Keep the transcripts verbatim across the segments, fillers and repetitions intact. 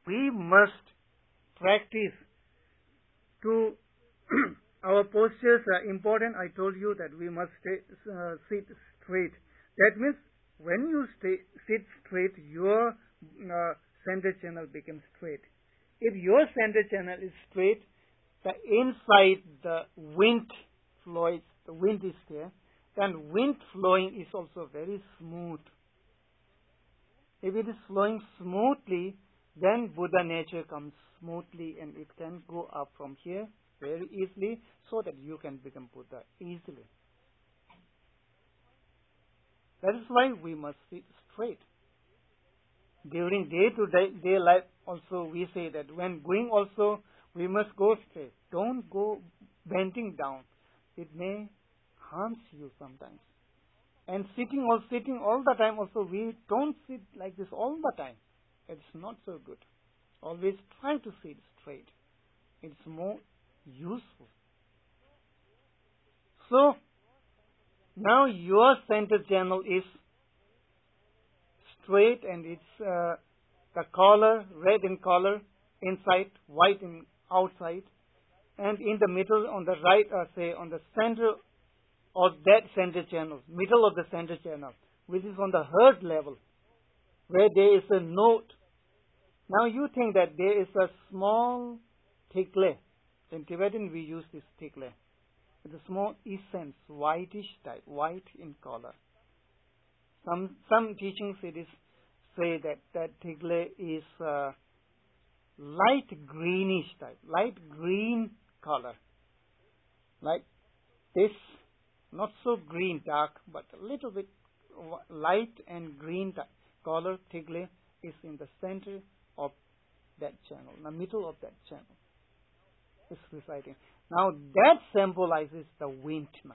we must practice to our postures are important. I told you that we must stay, uh, sit straight. That means when you stay, sit straight, your uh, center channel becomes straight. If your center channel is straight, the inside the wind flows, the wind is there, then wind flowing is also very smooth. If it is flowing smoothly, then Buddha nature comes smoothly and it can go up from here very easily so that you can become Buddha easily. That is why we must sit straight. During day-to-day day life also we say that when going also we must go straight. Don't go bending down. It may harm you sometimes. And sitting or sitting all the time also, we don't sit like this all the time. It's not so good. Always try to sit straight. It's more useful. So, now your center channel is straight and it's uh, the collar, red in color, inside, white in outside. And in the middle, on the right, or say on the center of that center channel, middle of the center channel, which is on the heart level, where there is a note. Now you think that there is a small tikle. In Tibetan we use this tikle. It's a small essence, whitish type, white in color. Some some teachings it is say that that tikle is uh, light greenish type, light green color, like this. Not so green dark, but a little bit light and green color tikle is in the center of that channel, in the middle of that channel. It's reciting. Now that symbolizes the wind now.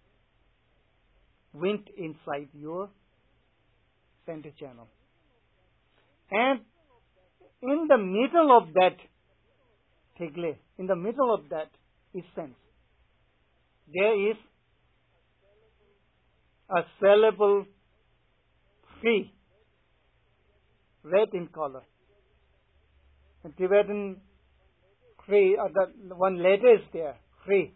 Wind inside your center channel. And in the middle of that tikle, in the middle of that essence, there is a syllable free, red in color. In Tibetan, free, or the one letter is there, free.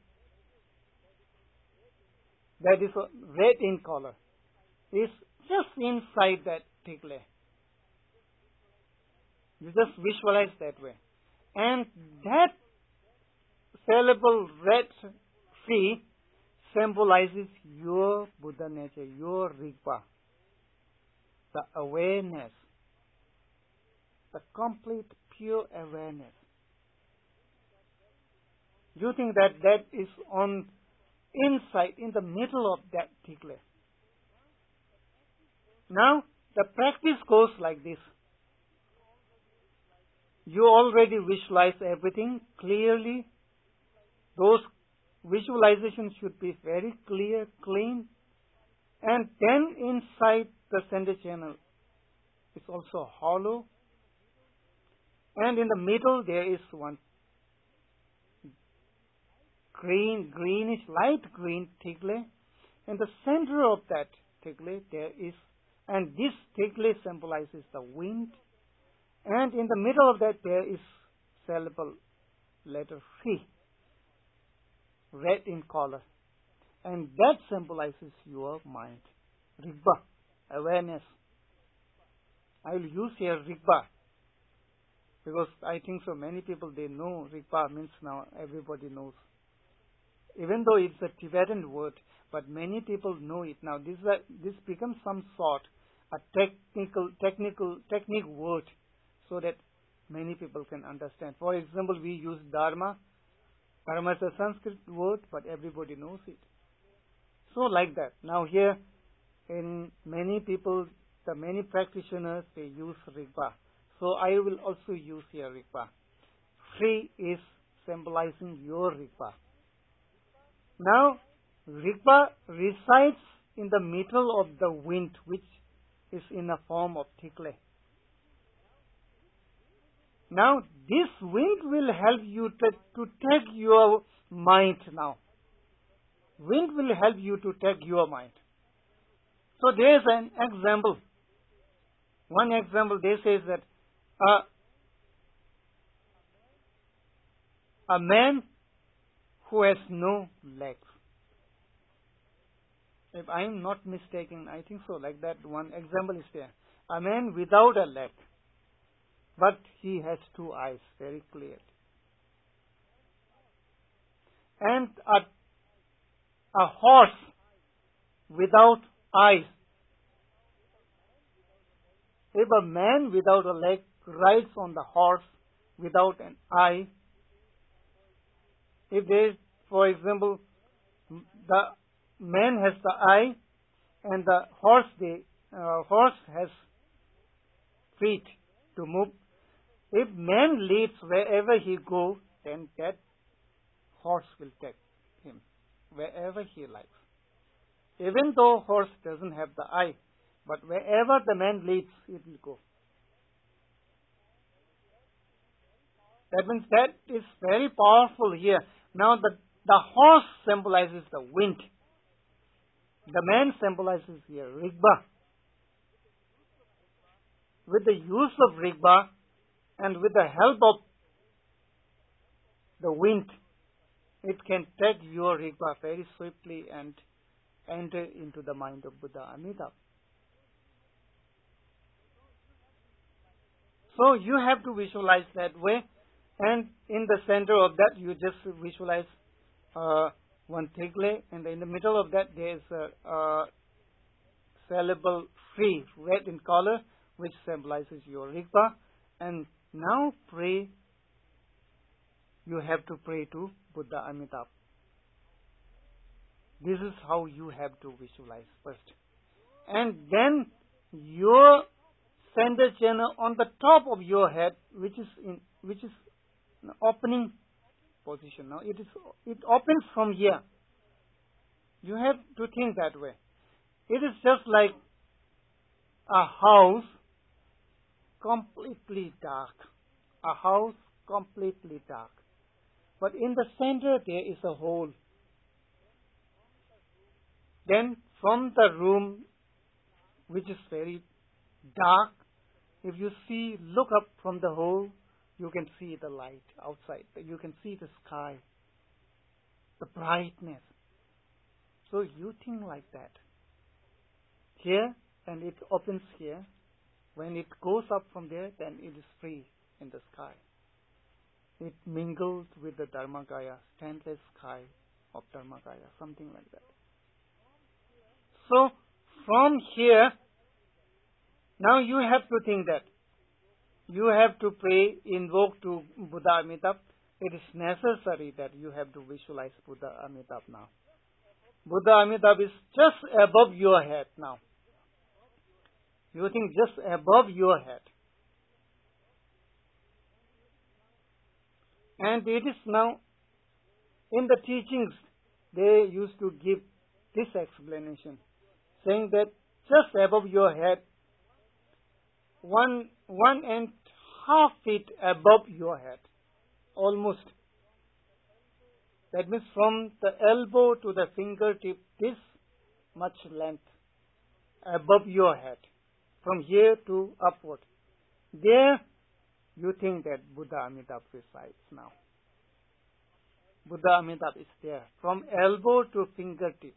That is red in color. Is just inside that tikle. You just visualize that way. And that syllable red free symbolizes your Buddha nature, your Rigpa, the awareness, the complete pure awareness. You think that that is on inside, in the middle of that tikle. Now, the practice goes like this. You already visualize everything clearly. Those visualizations should be very clear, clean. And then inside the center channel is also hollow. And in the middle there is one green, greenish, light green tikle. In the center of that tikle there is, and this tikle symbolizes the wind. And in the middle of that there is syllable letter free, red in color. And that symbolizes your mind. Rigpa, awareness. I will use here Rigpa, because I think so many people, they know Rigpa means now everybody knows. Even though it's a Tibetan word, but many people know it now. This, uh, this becomes some sort, a technical, technical, technique word, so that many people can understand. For example, we use Dharma. Dharma is a Sanskrit word, but everybody knows it. So like that. Now here, in many people, the many practitioners, they use Rigpa. So I will also use here Rigpa. Free is symbolizing your Rigpa. Now, Rigpa resides in the middle of the wind, which is in a form of tikle. Now, this wind will help you to, to take your mind now. Wind will help you to take your mind. So there is an example. One example, they say that uh, a man who has no legs. If I am not mistaken, I think so, like that one example is there. A man without a leg, but he has two eyes, very clear. And a, a horse without eyes. If a man without a leg rides on the horse without an eye, if there is, for example, the man has the eye and the horse, the uh, horse has feet to move. If man leads wherever he goes, then that horse will take him wherever he likes. Even though horse doesn't have the eye, but wherever the man leads, it will go. That means that is very powerful here. Now the, the horse symbolizes the wind. The man symbolizes here Rigba. With the use of Rigba and with the help of the wind, it can take your Rigba very swiftly and enter into the mind of Buddha Amitabha. So you have to visualize that way, and in the center of that you just visualize uh, one tigle, and in the middle of that there is a, a syllable free, red in color, which symbolizes your Rigpa. And now pray, you have to pray to Buddha Amitabha. This is how you have to visualize first. And then your center channel on the top of your head, which is in which is an opening position. Now it is it opens from here. You have to think that way. It is just like a house completely dark. A house completely dark. But in the center there is a hole. Then from the room, which is very dark, if you see, look up from the hole, you can see the light outside. You can see the sky, the brightness. So you think like that. Here, and it opens here. When it goes up from there, then it is free in the sky. It mingles with the Dharmakaya, standless sky of Dharmakaya, something like that. So, from here, now you have to think that you have to pray, invoke to Buddha Amitabha. It is necessary that you have to visualize Buddha Amitabha now. Buddha Amitabha is just above your head now. You think just above your head. And it is now, in the teachings, they used to give this explanation, saying that just above your head, one one and half feet above your head, almost. That means from the elbow to the fingertip, this much length above your head, from here to upward. There, you think that Buddha Amitabha resides now. Buddha Amitabha is there, from elbow to fingertip.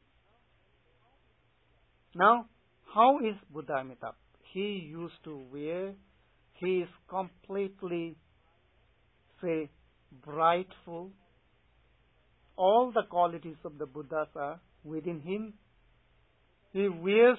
Now, how is Buddha Amitabha? He used to wear, he is completely, say, brightful. All the qualities of the Buddhas are within him. He wears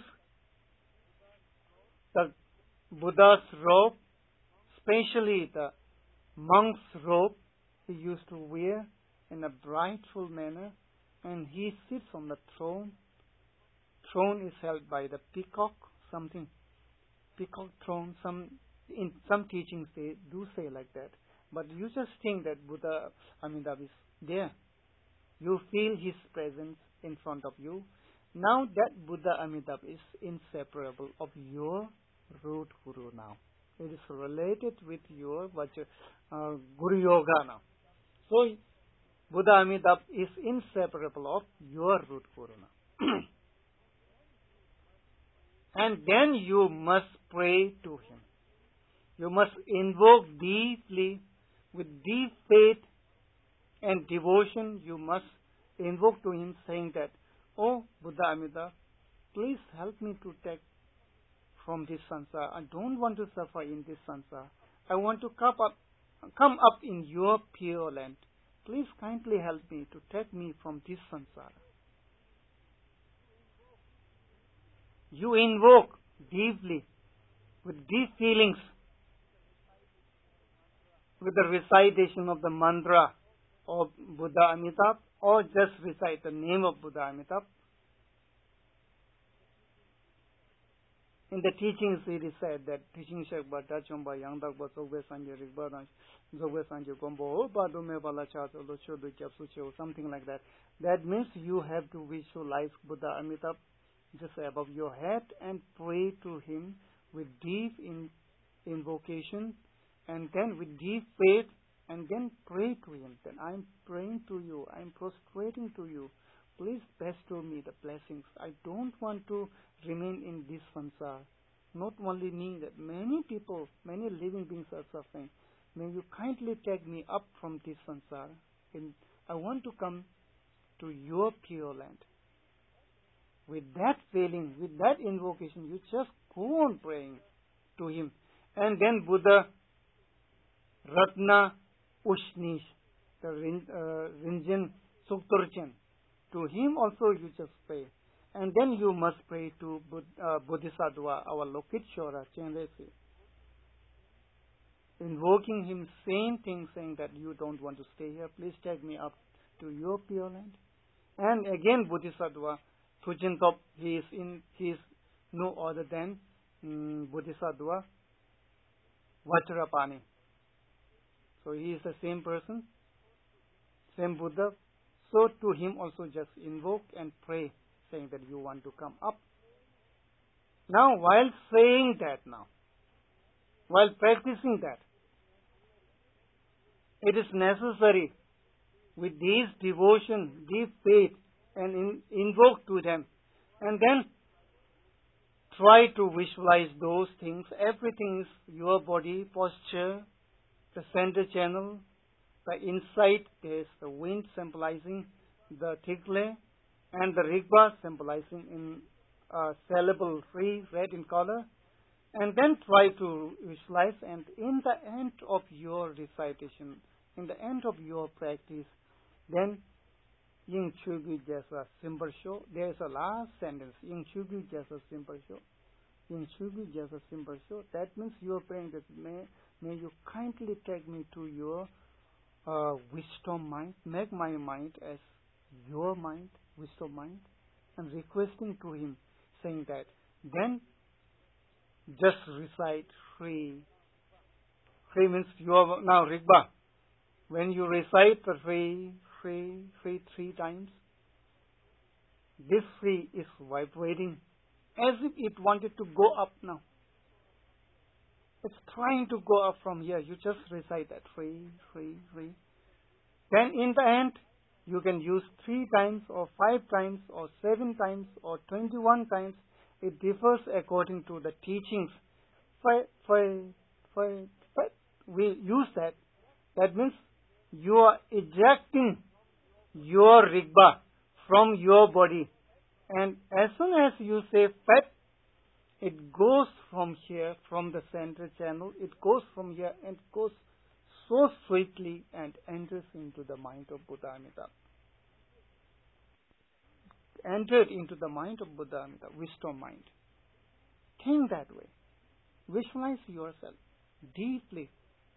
the Buddha's robe, especially the monk's robe, he used to wear in a brightful manner, and he sits on the throne. Throne is held by the peacock, something, peacock throne. Some in some teachings they do say like that, but you just think that Buddha Amitabha is there. You feel his presence in front of you. Now that Buddha Amitabha is inseparable of your root guru now. It is related with your uh, Guru Yoga now. So Buddha Amitabha is inseparable of your root guru now. And then you must pray to him. You must invoke deeply, with deep faith, and devotion, you must invoke to him, saying that, "Oh, Buddha Amitabha, please help me to take from this sansara. I don't want to suffer in this sansara. I want to come up, come up in your pure land. Please kindly help me to take me from this sansara." You invoke deeply, with deep feelings, with the recitation of the mantra of Buddha Amitabha, or just recite the name of Buddha Amitabha. In the teachings it is said that teaching Shekba, Tachomba, Yangdakba, Zogbe Sanje, Rikba, Zogbe Sanje, Gombo, Badume Balacha, Lochodu Chapsucho, something like that. That means you have to visualize Buddha Amitabha just above your head and pray to him with deep in, invocation, and then with deep faith, and then pray to him. Then I am praying to you, I am prostrating to you. Please bestow me the blessings. I don't want to remain in this sansara. Not only me, that many people, many living beings are suffering. May you kindly take me up from this sansara. And I want to come to your pure land. With that feeling, with that invocation, you just go on praying to him. And then Buddha Ratna Ushnish, the uh, Rinjin Sukturchen, to him also you just pray. And then you must pray to Bud, uh, Bodhisattva, our Lokiteshvara, Chenresi, invoking him, same thing, saying that you don't want to stay here, please take me up to your pure land. And again Bodhisattva, Thujintop, he is in, he is no other than um, Bodhisattva Vajrapani. So he is the same person, same Buddha. So to him also just invoke and pray, saying that you want to come up. Now while saying that now, while practicing that, it is necessary with this devotion, deep faith, and in, invoke to them. And then try to visualize those things. Everything is your body, posture, the center channel, the inside, there is the wind symbolizing the Tikle, and the Rigpa symbolizing in uh, syllable free, red in color. And then try to visualize, and in the end of your recitation, in the end of your practice, then Ying Chugu Jasa Simbar Show. There is a last sentence, Ying Chugu Jasa Simbar Show. Ying Chugu Jasa Simbar Show. That means you are praying that may, may you kindly take me to your uh, wisdom mind, make my mind as your mind, wisdom mind, and requesting to him, saying that, then just recite free. Free means you are now Rigpa. When you recite the free, free, free three times, this free is vibrating as if it wanted to go up now. It's trying to go up from here. You just recite that free, free, free. Then in the end, you can use three times or five times or seven times or twenty-one times. It differs according to the teachings. For, for, for, for, we use that. That means you are ejecting your Rigpa from your body. And as soon as you say Pet, it goes from here, from the center channel, it goes from here and goes so swiftly and enters into the mind of Buddha Amitabha. Entered into the mind of Buddha Amitabha, wisdom mind. Think that way. Visualize yourself deeply.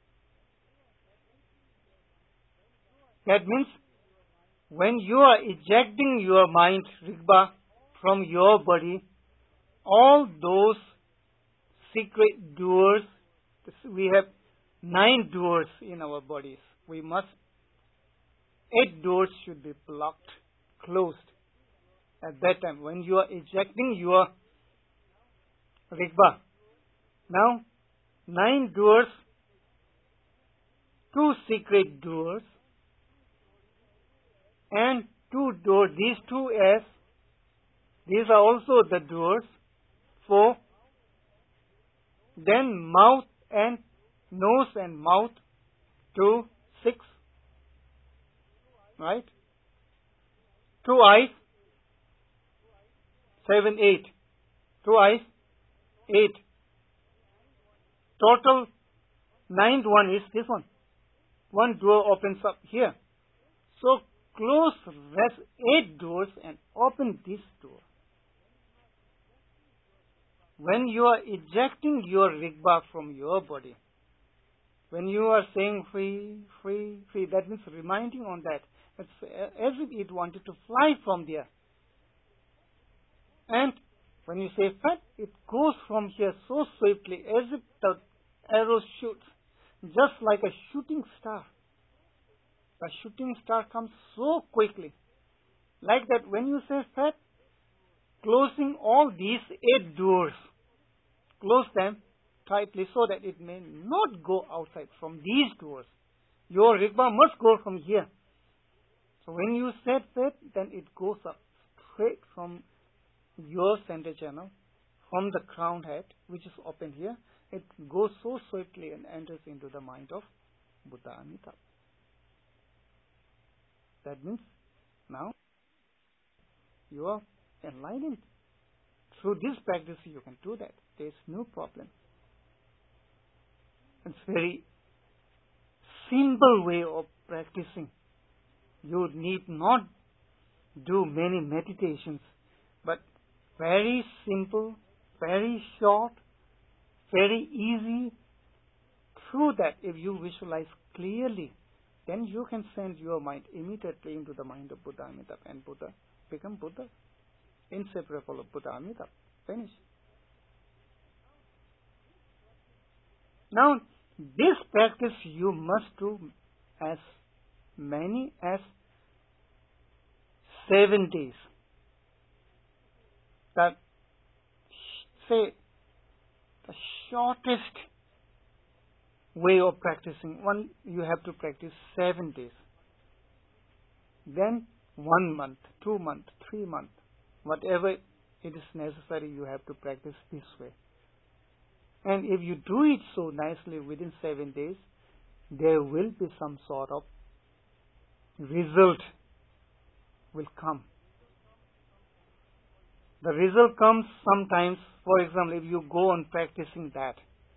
That means when you are ejecting your mind, Rigpa, from your body, all those secret doors, we have nine doors in our bodies. We must, eight doors should be blocked, closed. At that time, when you are ejecting your Rigpa, now nine doors, two secret doors, and two doors, these two as, these are also the doors, four, then mouth and nose and mouth, two, six, right? Two eyes, seven, eight. Two eyes, eight. Total, ninth one is this one. One door opens up here. So close rest eight doors and open this door. When you are ejecting your rigba from your body, when you are saying free, free, free, that means reminding on that. It's as if it wanted to fly from there. And when you say fat, it goes from here so swiftly as if the arrow shoots, just like a shooting star. A shooting star comes so quickly. Like that, when you say fat, closing all these eight doors, close them tightly so that it may not go outside from these doors. Your rigba must go from here. So when you said fat, then it goes up straight from your center channel, from the crown head, which is open here. It goes so swiftly and enters into the mind of Buddha Amitabha. That means now you are enlightened. Through this practice you can do that. There is no problem. It's very simple way of practicing. You need not do many meditations, but very simple, very short, very easy. Through that, if you visualize clearly, then you can send your mind immediately into the mind of Buddha Amitabha, and Buddha become Buddha, inseparable of Buddha Amitabha. Finish. Now, this practice you must do as many as seven days. That, say, the shortest way of practicing, one you have to practice seven days. Then one month, two months, three months, whatever it is necessary, you have to practice this way. And if you do it so nicely within seven days, there will be some sort of result will come. The result comes sometimes, for example, if you go on practicing that.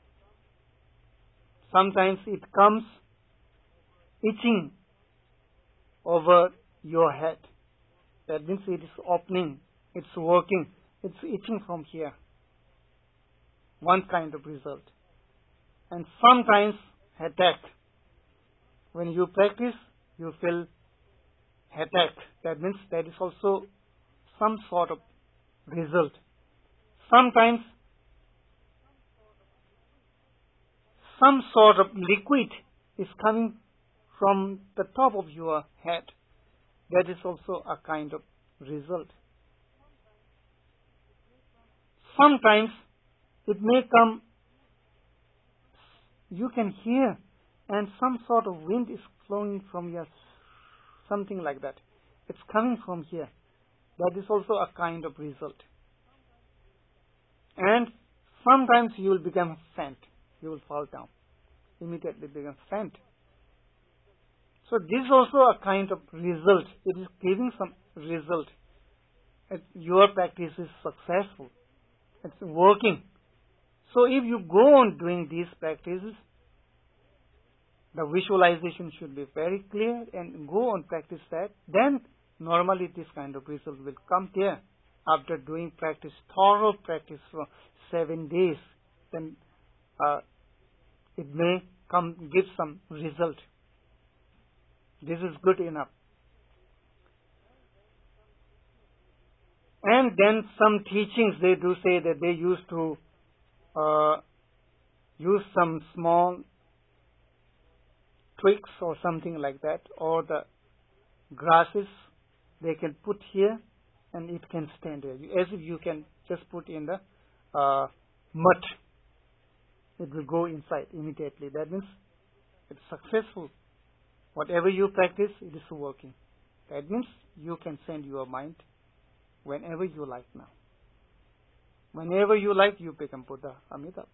Sometimes it comes itching over your head. That means it is opening, it's working, it's itching from here. One kind of result. And sometimes headache. When you practice, you feel headache. That means that is also some sort of result. Sometimes some sort of liquid is coming from the top of your head. That is also a kind of result. Sometimes it may come, you can hear, and some sort of wind is flowing from your, something like that. It's coming from here. That is also a kind of result. And sometimes you will become faint. You will fall down. Immediately become faint. So this is also a kind of result. It is giving some result. It, your practice is successful. It's working. So if you go on doing these practices, the visualization should be very clear and go on practice that, then normally this kind of result will come there. After doing practice, thorough practice for seven days, then uh, it may come give some result. This is good enough. And then some teachings, they do say that they used to uh, use some small twigs or something like that, or the grasses they can put here and it can stand there. As if you can just put in the uh, mud. It will go inside immediately. That means it's successful. Whatever you practice, it is working. That means you can send your mind whenever you like now. Whenever you like, you become Buddha Amitabha.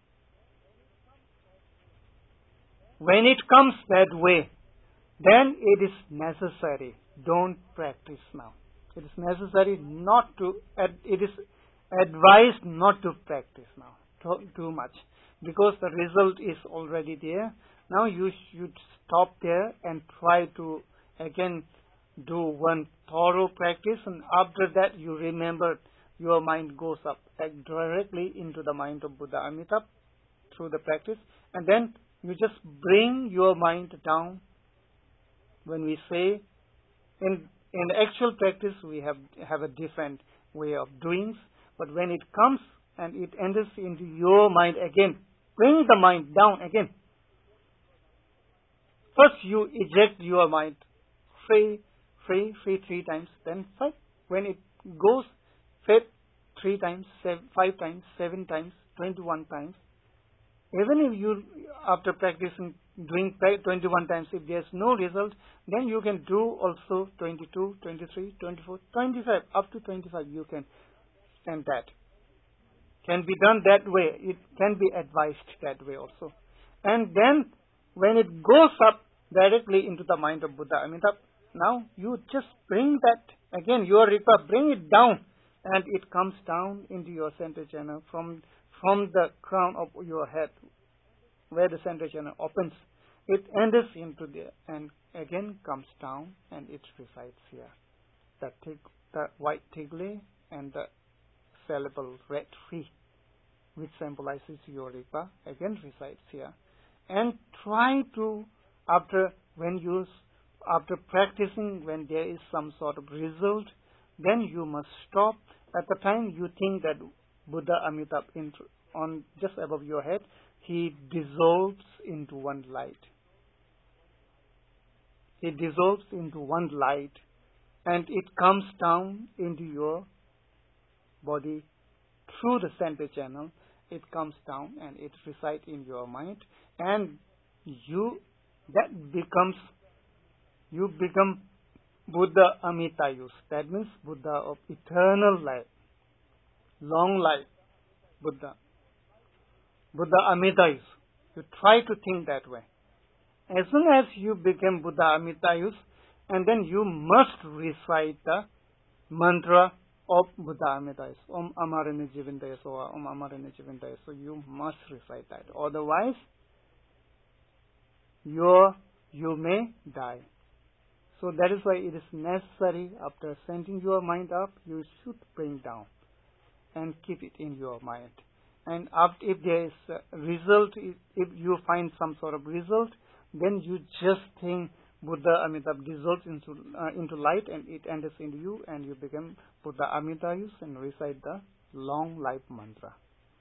When it comes that way, then it is necessary don't practice now. It is necessary not to, it is advised not to practice now too, too much, because the result is already there. Now you should stop there and try to again do one thorough practice, and after that you remember, your mind goes up like directly into the mind of Buddha Amitabh through the practice, and then you just bring your mind down. When we say in in actual practice, we have have a different way of doing, but when it comes and it enters into your mind again, bring the mind down again. First you eject your mind, free, free, free three times, then five. When it goes fit three times, seven, five times, seven times, twenty-one times, even if you, after practicing, doing twenty-one times, if there's no result, then you can do also twenty-two, twenty-three, twenty-four, twenty-five, up to twenty-five you can, and that can be done that way. It can be advised that way also. And then when it goes up directly into the mind of Buddha Amitabh, now you just bring that again, your Ripa, bring it down, and it comes down into your center channel from from the crown of your head, where the center channel opens. It enters into there and again comes down, and it resides here. The, tig, the white tigle and the syllable red tree, which symbolizes your Ripa, again resides here. And try to, after when you after practicing, when there is some sort of result, then you must stop. At the time you think that Buddha Amitabh in, on just above your head, he dissolves into one light. He dissolves into one light, and it comes down into your body through the center channel. It comes down and it resides in your mind, and you, that becomes, you become Buddha Amitayus. That means Buddha of eternal life, long life, Buddha. Buddha Amitayus. You try to think that way. As soon as you become Buddha Amitayus, and then you must recite the mantra of Buddha Amitayus, Om Amarani Jivindaya Soa, Om Amarani Jivindaya. So you must recite that. Otherwise, you you may die. So that is why it is necessary, after sending your mind up, you should bring down and keep it in your mind. And after, if there is a result, if you find some sort of result, then you just think Buddha Amitabh dissolves into uh, into light, and it enters into you, and you become Buddha Amitayus and recite the long life mantra.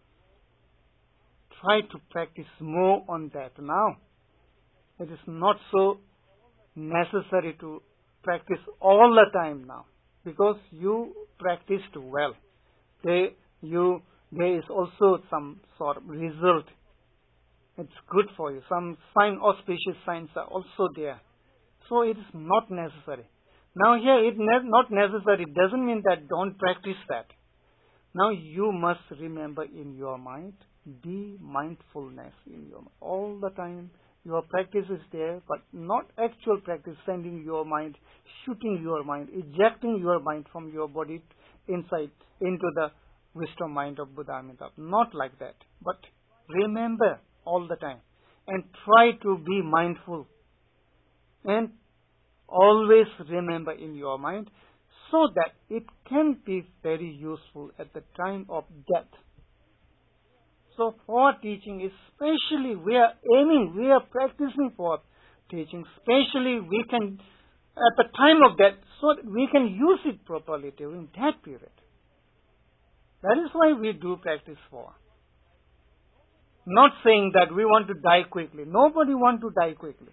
Try to practice more on that now. It is not so necessary to practice all the time now, because you practiced well. They, you, there is also some sort of result. It's good for you. Some sign, auspicious signs are also there. So it is not necessary. Now here, it ne- not necessary doesn't mean that don't practice that. Now you must remember in your mind, be mindfulness in your mind all the time. Your practice is there, but not actual practice, sending your mind, shooting your mind, ejecting your mind from your body inside into the wisdom mind of Buddha Amitabh. Not like that. But remember all the time, and try to be mindful, and always remember in your mind, so that it can be very useful at the time of death. So for teaching, especially we are aiming, we are practicing for teaching, especially we can, at the time of death, so that we can use it properly during that period. That is why we do practice for. Not saying that we want to die quickly. Nobody wants to die quickly.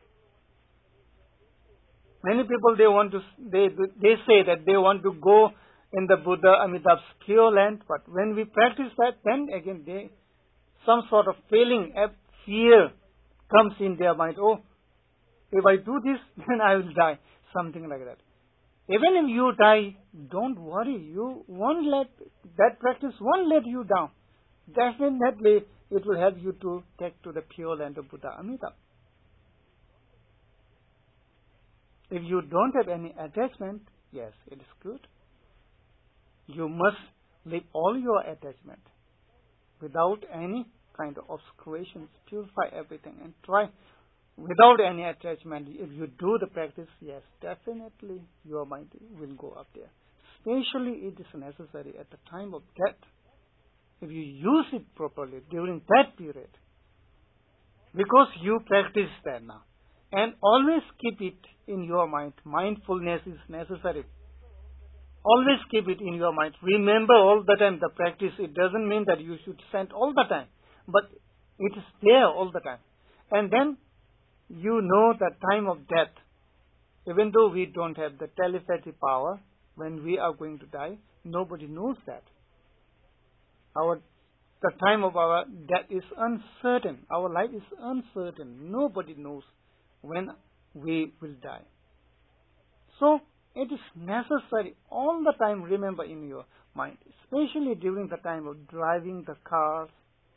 Many people, they want to, they they say that they want to go in the Buddha Amitabh's pure land, but when we practice that, then again they, some sort of feeling, fear comes in their mind. Oh, if I do this, then I will die. Something like that. Even if you die, don't worry. You won't let, that practice won't let you down. Definitely, it will help you to take to the pure land of Buddha Amitabh. If you don't have any attachment, yes, it is good. You must leave all your attachment without any kind of obscurations. Purify everything and try without any attachment. If you do the practice, yes, definitely your mind will go up there. Especially it is necessary at the time of death. If you use it properly during that period, because you practice that now. And always keep it in your mind. Mindfulness is necessary. Always keep it in your mind. Remember all the time the practice. It doesn't mean that you should stand all the time, but it is there all the time. And then you know the time of death. Even though we don't have the telepathy power, when we are going to die, nobody knows that. Our the time of our death is uncertain. Our life is uncertain. Nobody knows when we will die. So it is necessary all the time remember in your mind, especially during the time of driving the cars,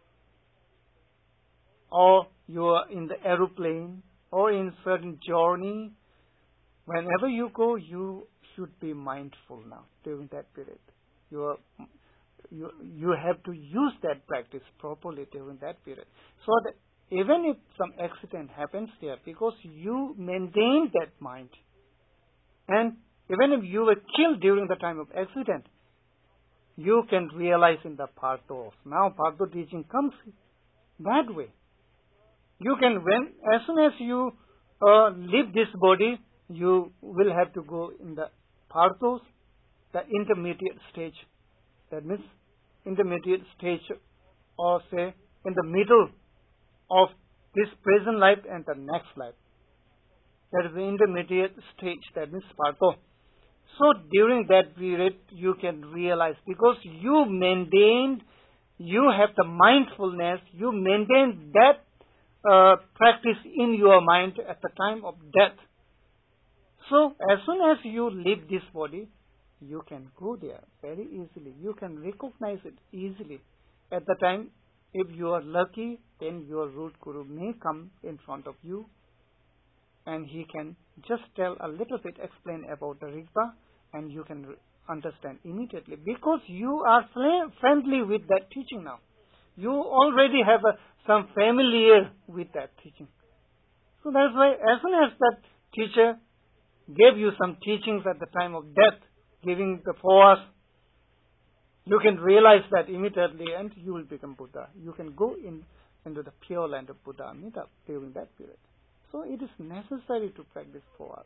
or you are in the aeroplane, or in certain journey. Whenever you go, you should be mindful now during that period. You are You, you have to use that practice properly during that period. So that even if some accident happens there, because you maintain that mind, and even if you were killed during the time of accident, you can realize in the Parthos. Now Partho teaching comes that way. You can, when, as soon as you uh, leave this body, you will have to go in the Parthos, the intermediate stage. That means intermediate stage, or say in the middle of this present life and the next life. That is the intermediate stage, that means Partho. So during that period you can realize, because you maintained, you have the mindfulness, you maintain that uh, practice in your mind at the time of death. So as soon as you leave this body, you can go there very easily. You can recognize it easily. At the time, if you are lucky, then your root guru may come in front of you, and he can just tell a little bit, explain about the Rigpa, and you can understand immediately, because you are friendly with that teaching now. You already have a, some familiar with that teaching. So that's why as soon as that teacher gave you some teachings at the time of death, giving the force, you can realize that immediately and you will become Buddha. You can go in into the pure land of Buddha Amida during that period. So it is necessary to practice for us.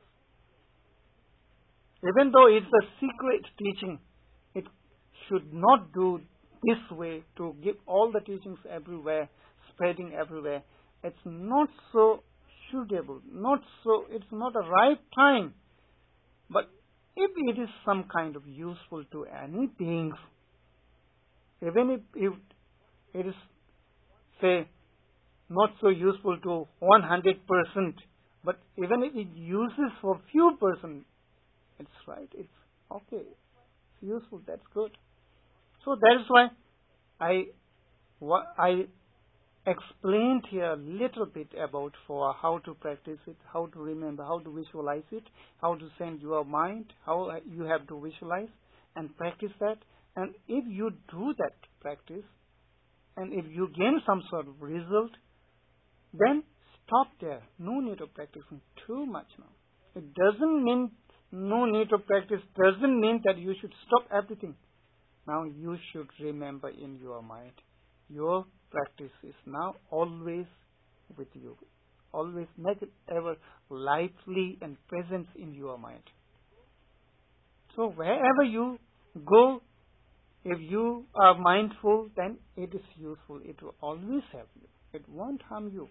Even though it's a secret teaching, it should not do this way to give all the teachings everywhere, spreading everywhere. It's not so suitable, not so, it's not a right time. But if it is some kind of useful to any beings, even if, if it is, say, not so useful to one hundred percent, but even if it uses for few percent, it's right, it's okay, it's useful, that's good. So that is why I, I explained here a little bit about for how to practice it, how to remember, how to visualize it, how to send your mind, how you have to visualize and practice that. And if you do that practice, and if you gain some sort of result, then stop there. No need of practicing too much now. It doesn't mean no need of practice, doesn't mean that you should stop everything. Now you should remember in your mind, your practice is now always with you. Always make it ever lively and present in your mind. So wherever you go, if you are mindful, then it is useful. It will always help you. It won't harm you.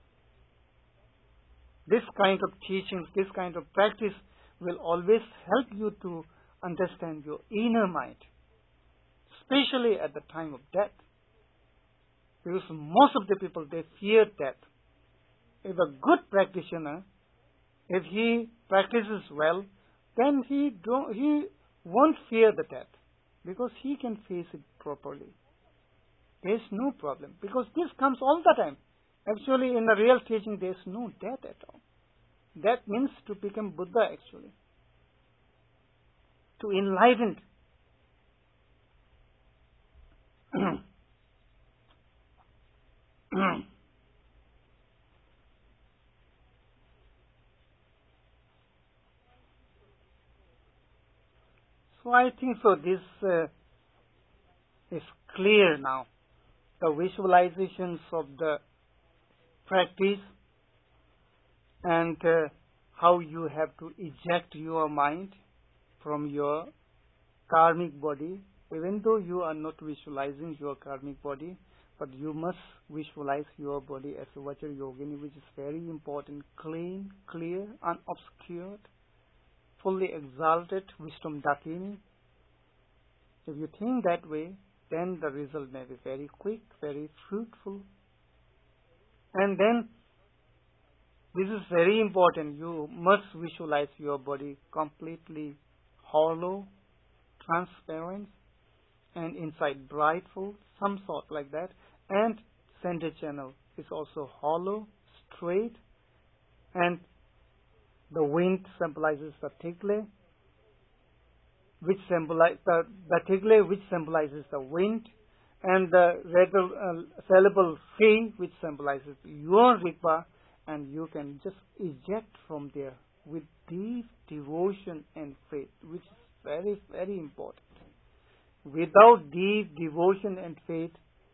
This kind of teachings, this kind of practice will always help you to understand your inner mind, especially at the time of death. Because most of the people, they fear death. If a good practitioner, if he practices well, then he don't, he won't fear the death, because he can face it properly. There is no problem, because this comes all the time. Actually, in the real teaching, there is no death at all. That means to become Buddha actually. To enlighten. So I think so this uh, is clear now. The visualizations of the practice and uh, how you have to eject your mind from your karmic body, even though you are not visualizing your karmic body, but you must visualize your body as a Vajra Yogini, which is very important, clean, clear, unobscured, fully exalted, wisdom dakini. If you think that way, then the result may be very quick, very fruitful. And then, this is very important, you must visualize your body completely hollow, transparent, and inside brightful, some sort like that. And center channel is also hollow, straight, and the wind symbolizes the tigle, which symbolize the, the tigle which symbolizes the wind, and the regular uh, syllable fi, which symbolizes your rigpa, and you can just eject from there with deep devotion and faith, which is very, very important. Without deep devotion and faith,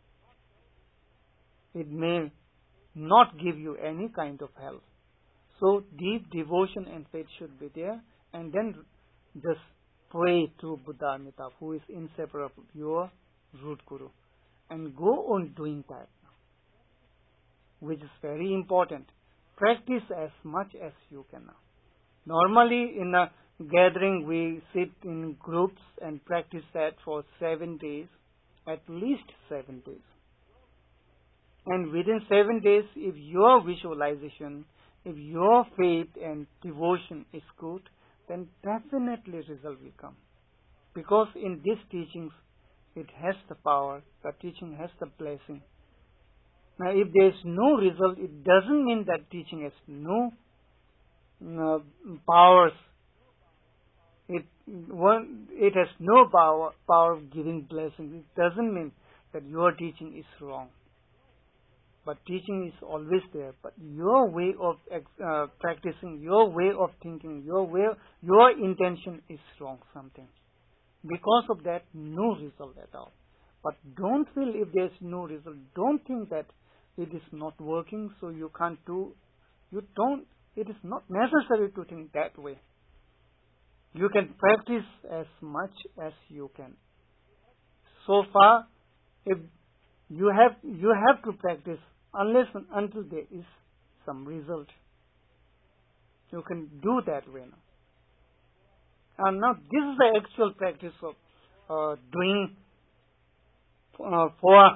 it may not give you any kind of help. So deep devotion and faith should be there, and then just pray to Buddha Amitabha, who is inseparable, your root guru, and go on doing that, which is very important. Practice as much as you can now. Normally in a gathering we sit in groups and practice that for seven days, at least seven days. And within seven days, if your visualization, if your faith and devotion is good, then definitely result will come. Because in these teachings, it has the power, the teaching has the blessing. Now, if there is no result, it doesn't mean that teaching has no uh, powers. It one, it has no power power of giving blessings. It doesn't mean that your teaching is wrong. But teaching is always there. But your way of uh, practicing, your way of thinking, your way, your intention is wrong. Something. Because of that, no result at all. But don't feel if there is no result. Don't think that it is not working, so you can't do. You don't. It is not necessary to think that way. You can practice as much as you can. So far, if you have you have to practice unless and until there is some result. You can do that way now. And now this is the actual practice of uh, doing uh, for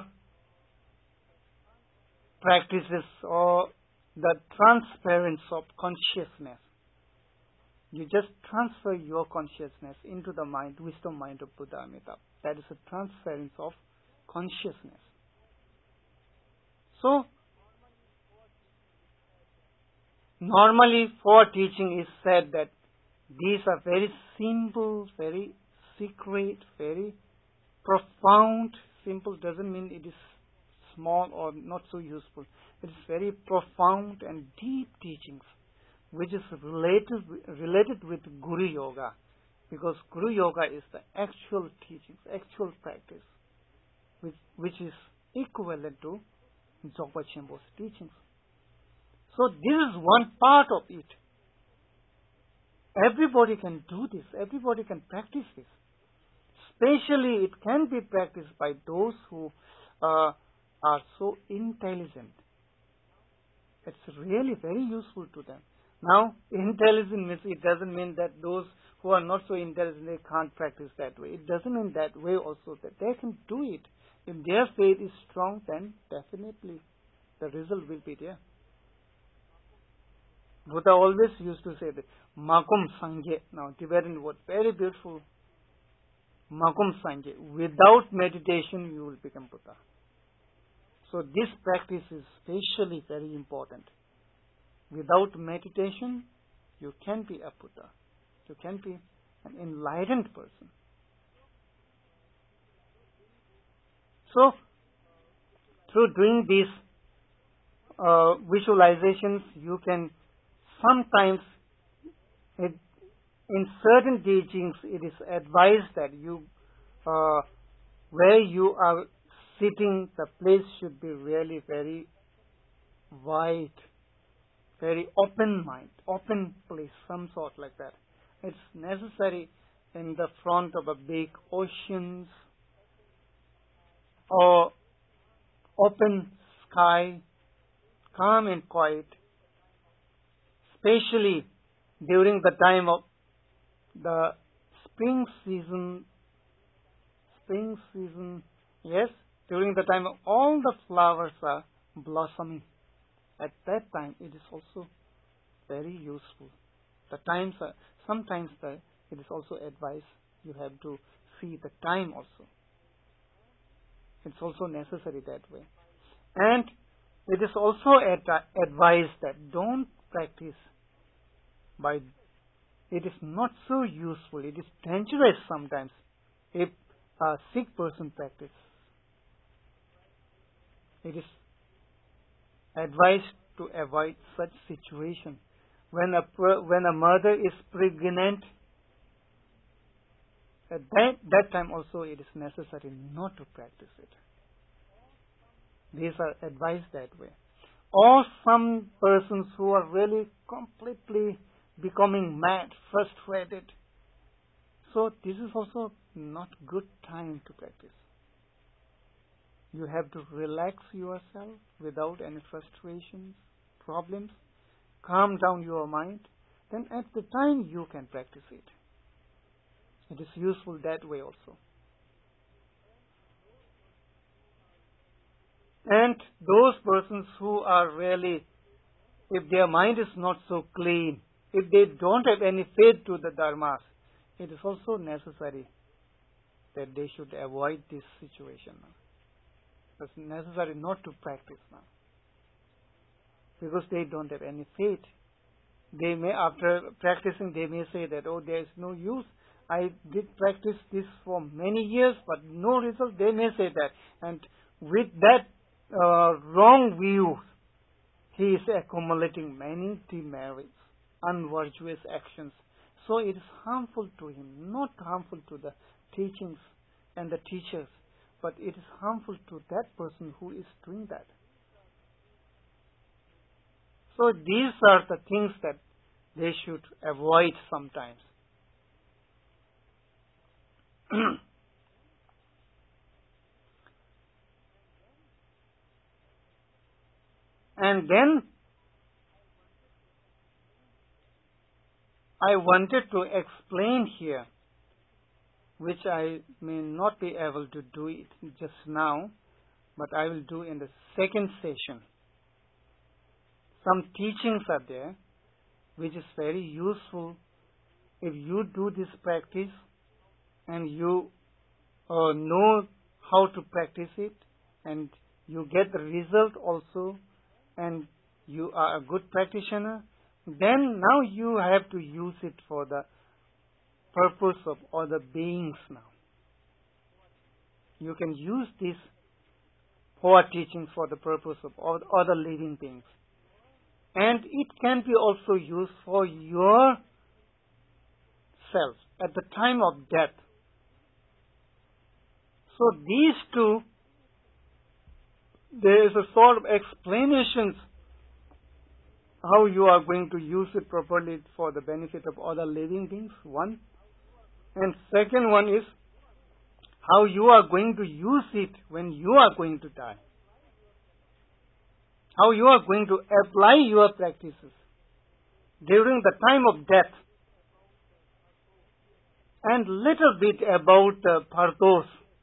practices or the transference of consciousness. You just transfer your consciousness into the mind, wisdom mind of Buddha Amitabha. That is a transference of consciousness. So, normally for teaching is said that these are very simple, very secret, very profound. Simple doesn't mean it is small or not so useful. It is very profound and deep teachings, which is related related with Guru Yoga, because Guru Yoga is the actual teachings, actual practice, which which is equivalent to Dzogpa Chenpo's teachings. So this is one part of it. Everybody can do this. Everybody can practice this. Especially it can be practiced by those who uh, are so intelligent. It's really very useful to them. Now, intelligent means it doesn't mean that those who are not so intelligent, they can't practice that way. It doesn't mean that way also that they can do it. If their faith is strong, then definitely the result will be there. Buddha always used to say that, Makum Sangye. Now, Tibetan word, very beautiful. Makum Sangye. Without meditation, you will become Buddha. So, this practice is especially very important. Without meditation, you can be a Buddha. You can be an enlightened person. So, through doing these uh, visualizations, you can sometimes, it, in certain teachings, it is advised that you, uh, where you are sitting, the place should be really very wide, very open mind, open place, some sort like that. It's necessary in the front of a big oceans or open sky, calm and quiet, especially during the time of the spring season, spring season, yes, during the time of all the flowers are blossoming. At that time, it is also very useful. The times are, sometimes the, it is also advised you have to see the time also. It's also necessary that way. And it is also ad- advised that don't practice by, it is not so useful, it is dangerous sometimes if a sick person practices. It is advised to avoid such situation. When a when a mother is pregnant, at that, that time also it is necessary not to practice it. These are advised that way. Or some persons who are really completely becoming mad, frustrated. So this is also not good time to practice. You have to relax yourself without any frustrations, problems. Calm down your mind. Then at the time you can practice it. It is useful that way also. And those persons who are really, if their mind is not so clean, if they don't have any faith to the dharmas, it is also necessary that they should avoid this situation now. It's necessary not to practice now. Because they don't have any faith. They may, after practicing, they may say that, oh, there is no use. I did practice this for many years, but no result. They may say that. And with that uh, wrong view, he is accumulating many demerits, unvirtuous actions. So it is harmful to him, not harmful to the teachings and the teachers, but it is harmful to that person who is doing that. So these are the things that they should avoid sometimes. And then I wanted to explain here, which I may not be able to do it just now, but I will do in the second session. Some teachings are there, which is very useful if you do this practice and you uh, know how to practice it and you get the result also and you are a good practitioner, then now you have to use it for the purpose of other beings now. You can use this poor teaching for the purpose of other living beings. And it can be also used for yourself at the time of death. So these two, there is a sort of explanations how you are going to use it properly for the benefit of other living beings, one. And second one is how you are going to use it when you are going to die. How you are going to apply your practices during the time of death. And little bit about uh, Pardos.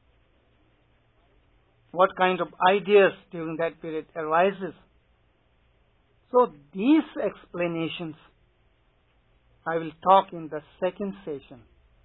What kind of ideas during that period arises. So these explanations I will talk in the second session.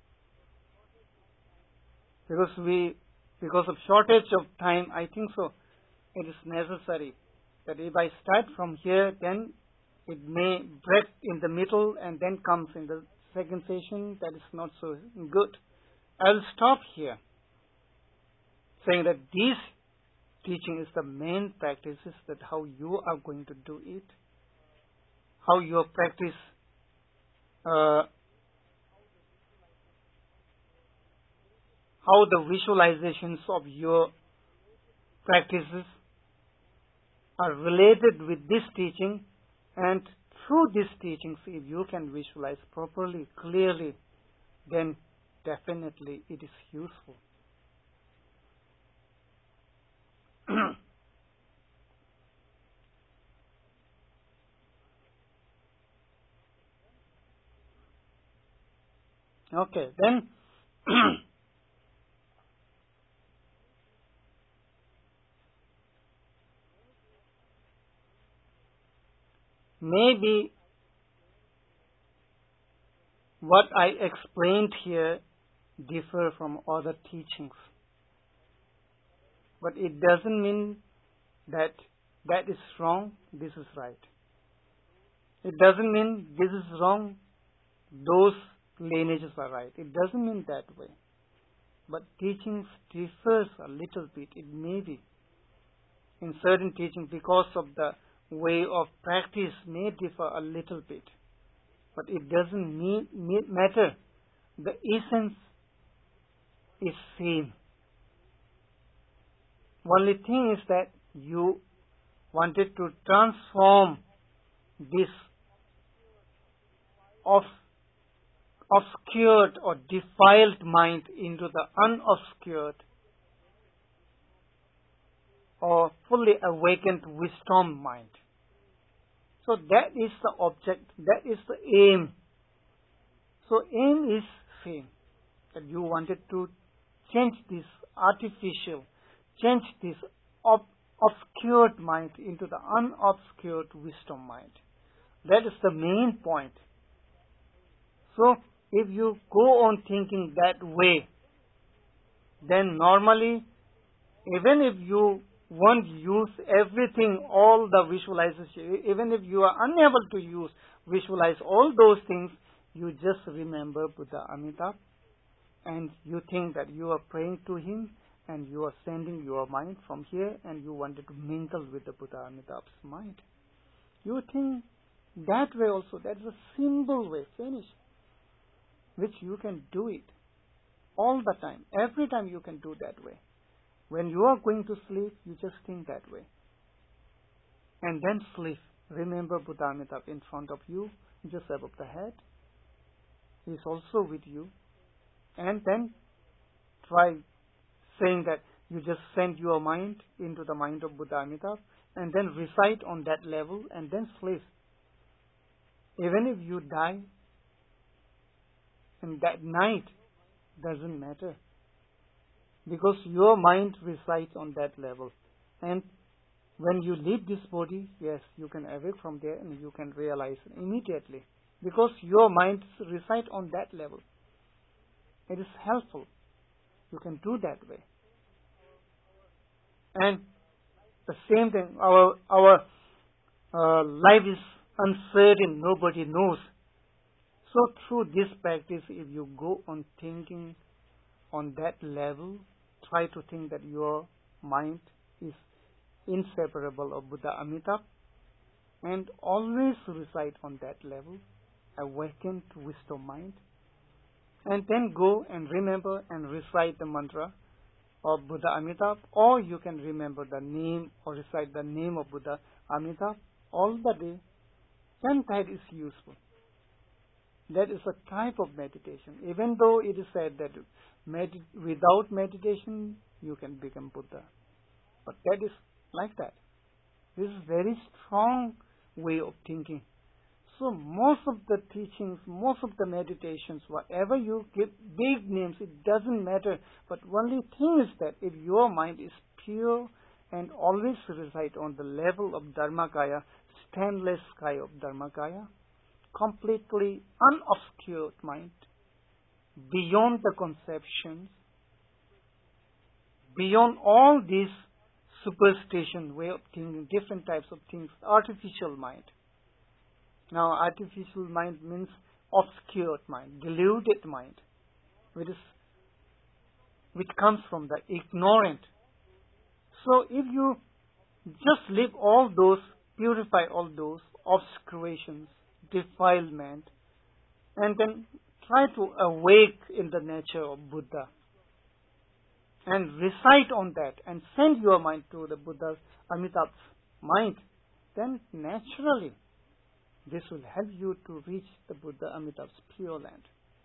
Because we, because of shortage of time, I think so, it is necessary that if I start from here, then It may break in the middle and then comes in the second session. That is not so good. I'll stop here, saying that this teaching is the main practices, that how you are going to do it, how your practice uh, how the visualizations of your practices are related with this teaching, and through these teachings, if you can visualize properly, clearly, then definitely it is useful. Okay, then maybe what I explained here differ from other teachings, but it doesn't mean that that is wrong, this is right. It doesn't mean this is wrong, those lineages are right. It doesn't mean that way. But teachings differs a little bit. It may be in certain teachings, because of the way of practice, may differ a little bit. But it doesn't mean, mean, matter. The essence is same. Only thing is that you wanted to transform this of obscured or defiled mind into the unobscured or fully awakened wisdom mind. So that is the object, that is the aim. So aim is same, that you wanted to change this artificial, change this ob- obscured mind into the unobscured wisdom mind. That is the main point. So if you go on thinking that way, then normally, even if you won't use everything, all the visualization, even if you are unable to use, visualize all those things, you just remember Buddha Amitabha, and you think that you are praying to him, and you are sending your mind from here, and you wanted to mingle with the Buddha Amitabha's mind. You think that way also. That's a simple way, finish, which you can do it all the time. Every time you can do that way. When you are going to sleep, you just think that way. And then sleep. Remember Buddha Amitabha in front of you, just above the head. He is also with you. And then try saying that you just send your mind into the mind of Buddha Amitabha, and then recite on that level, and then sleep. Even if you die, and that night doesn't matter, because your mind resides on that level. And when you leave this body, yes, you can awake from there and you can realize immediately, because your mind resides on that level. It is helpful. You can do that way. And the same thing, our our uh, life is uncertain, nobody knows. So through this practice, if you go on thinking on that level, try to think that your mind is inseparable of Buddha Amitabha, and always recite on that level, awakened wisdom mind, and then go and remember and recite the mantra of Buddha Amitabha, or you can remember the name or recite the name of Buddha Amitabha all the day, then that is useful. That is a type of meditation. Even though it is said that med- without meditation you can become Buddha. But that is like that. This is a very strong way of thinking. So most of the teachings, most of the meditations, whatever you give big names, it doesn't matter. But only thing is that if your mind is pure and always reside on the level of Dharmakaya, stainless sky of Dharmakaya, completely unobscured mind, beyond the conceptions, beyond all these superstition way of thinking, different types of things, artificial mind, Now, artificial mind means obscured mind, deluded mind, which is which comes from the ignorant. So, if you just leave all those, purify all those obscurations, defilement, and then try to awake in the nature of Buddha, and recite on that, and send your mind to the Buddha's Amitabh's mind, then naturally this will help you to reach the Buddha Amitabh's pure land.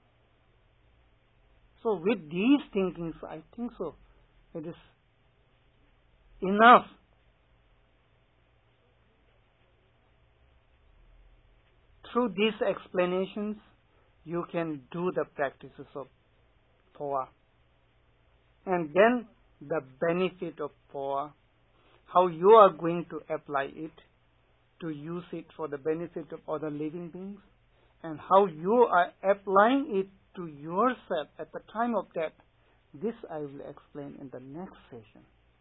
So with these thinkings, I think so, it is enough through these explanations you can do the practices of Phowa. And then the benefit of Phowa, how you are going to apply it, to use it for the benefit of other living beings, and how you are applying it to yourself at the time of death. This I will explain in the next session.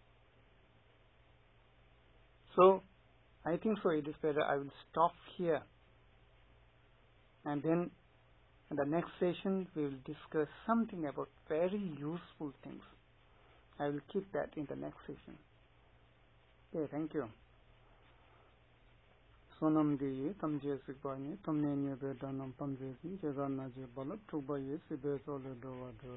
So, I think so it is better I will stop here. And then in the next session we will discuss something about very useful things. I will keep that in the next session. Okay, thank you. Sonam di tamje sikbani tamne nye bedanam pamje si jezan naje balap chukba ye sibe sole do